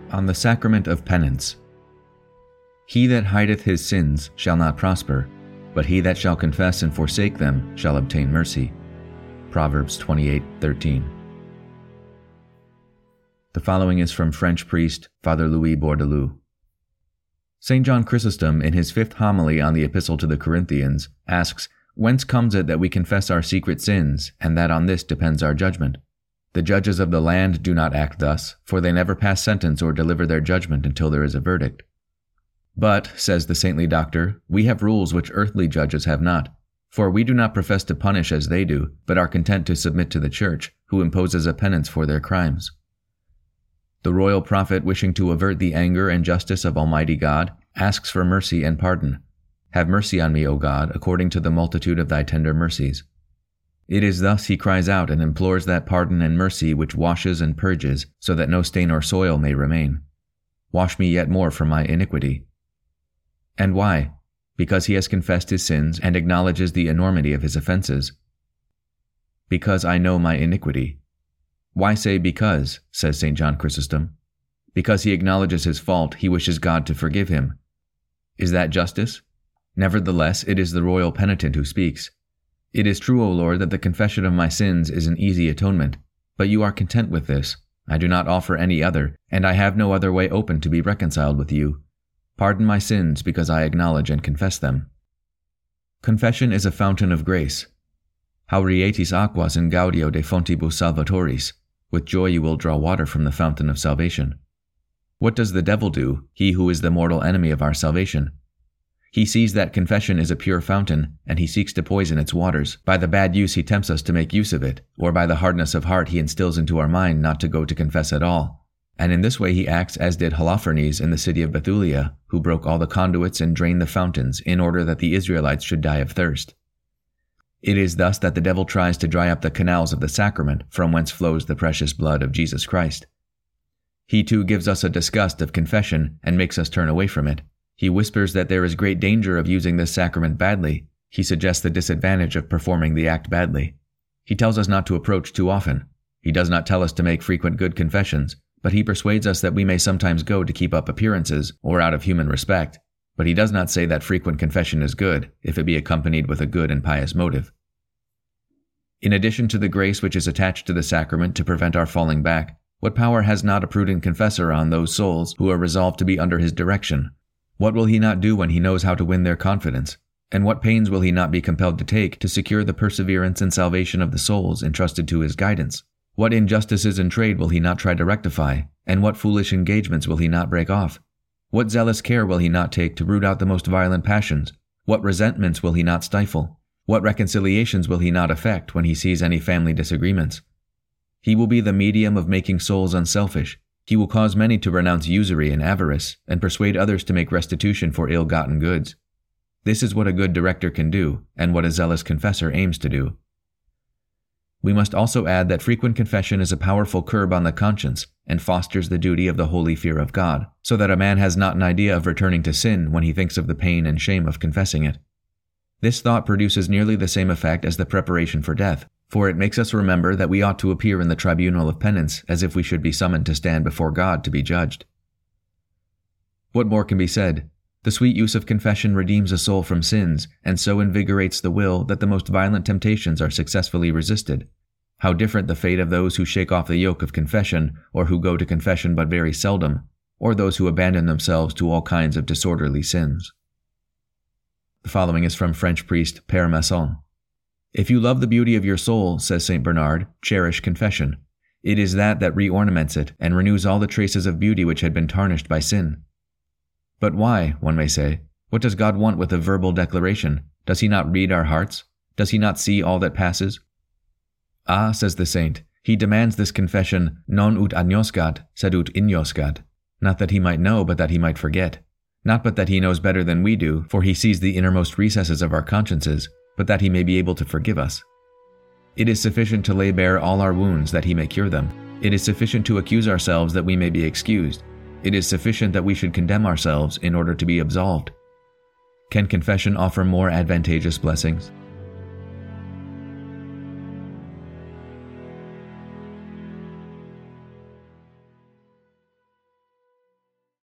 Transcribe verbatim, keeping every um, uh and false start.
On the Sacrament of Penance. He that hideth his sins shall not prosper, but he that shall confess and forsake them shall obtain mercy. Proverbs twenty-eight thirteen. The following is from French priest Father Louis Bourdaloue. Saint John Chrysostom, in his fifth homily on the Epistle to the Corinthians, asks, "Whence comes it that we confess our secret sins, and that on this depends our judgment? The judges of the land do not act thus, for they never pass sentence or deliver their judgment until there is a verdict. But, says the saintly doctor, we have rules which earthly judges have not, for we do not profess to punish as they do, but are content to submit to the Church, who imposes a penance for their crimes. The royal prophet, wishing to avert the anger and justice of Almighty God, asks for mercy and pardon. Have mercy on me, O God, according to the multitude of thy tender mercies. It is thus he cries out and implores that pardon and mercy which washes and purges, so that no stain or soil may remain. Wash me yet more from my iniquity. And why? Because he has confessed his sins and acknowledges the enormity of his offenses. Because I know my iniquity. Why say because, says Saint John Chrysostom? Because he acknowledges his fault, he wishes God to forgive him. Is that justice? Nevertheless, it is the royal penitent who speaks. It is true, O Lord, that the confession of my sins is an easy atonement, but you are content with this. I do not offer any other, and I have no other way open to be reconciled with you. Pardon my sins because I acknowledge and confess them. Confession is a fountain of grace. Haurietis aquas in gaudio de fontibus salvatoris. With joy you will draw water from the fountain of salvation. What does the devil do, he who is the mortal enemy of our salvation? He sees that confession is a pure fountain, and he seeks to poison its waters. By the bad use he tempts us to make use of it, or by the hardness of heart he instills into our mind not to go to confess at all. And in this way he acts as did Holofernes in the city of Bethulia, who broke all the conduits and drained the fountains in order that the Israelites should die of thirst. It is thus that the devil tries to dry up the canals of the sacrament from whence flows the precious blood of Jesus Christ. He too gives us a disgust of confession and makes us turn away from it. He whispers that there is great danger of using this sacrament badly. He suggests the disadvantage of performing the act badly. He tells us not to approach too often. He does not tell us to make frequent good confessions, but he persuades us that we may sometimes go to keep up appearances or out of human respect. But he does not say that frequent confession is good, if it be accompanied with a good and pious motive. In addition to the grace which is attached to the sacrament to prevent our falling back, what power has not a prudent confessor on those souls who are resolved to be under his direction? What will he not do when he knows how to win their confidence? And what pains will he not be compelled to take to secure the perseverance and salvation of the souls entrusted to his guidance? What injustices in trade will he not try to rectify? And what foolish engagements will he not break off? What zealous care will he not take to root out the most violent passions? What resentments will he not stifle? What reconciliations will he not effect when he sees any family disagreements? He will be the medium of making souls unselfish. He will cause many to renounce usury and avarice, and persuade others to make restitution for ill-gotten goods. This is what a good director can do, and what a zealous confessor aims to do. We must also add that frequent confession is a powerful curb on the conscience, and fosters the duty of the holy fear of God, so that a man has not an idea of returning to sin when he thinks of the pain and shame of confessing it. This thought produces nearly the same effect as the preparation for death, for it makes us remember that we ought to appear in the tribunal of penance as if we should be summoned to stand before God to be judged. What more can be said? The sweet use of confession redeems a soul from sins, and so invigorates the will that the most violent temptations are successfully resisted. How different the fate of those who shake off the yoke of confession, or who go to confession but very seldom, or those who abandon themselves to all kinds of disorderly sins. The following is from French priest Père Masson. If you love the beauty of your soul, says Saint Bernard, cherish confession. It is that that re-ornaments it and renews all the traces of beauty which had been tarnished by sin. But why, one may say? What does God want with a verbal declaration? Does he not read our hearts? Does he not see all that passes? Ah, says the saint, he demands this confession non ut agnoscat, sed ut ignoscat. Not that he might know, but that he might forget. Not but that he knows better than we do, for he sees the innermost recesses of our consciences, but that he may be able to forgive us. It is sufficient to lay bare all our wounds that he may cure them. It is sufficient to accuse ourselves that we may be excused. It is sufficient that we should condemn ourselves in order to be absolved. Can confession offer more advantageous blessings?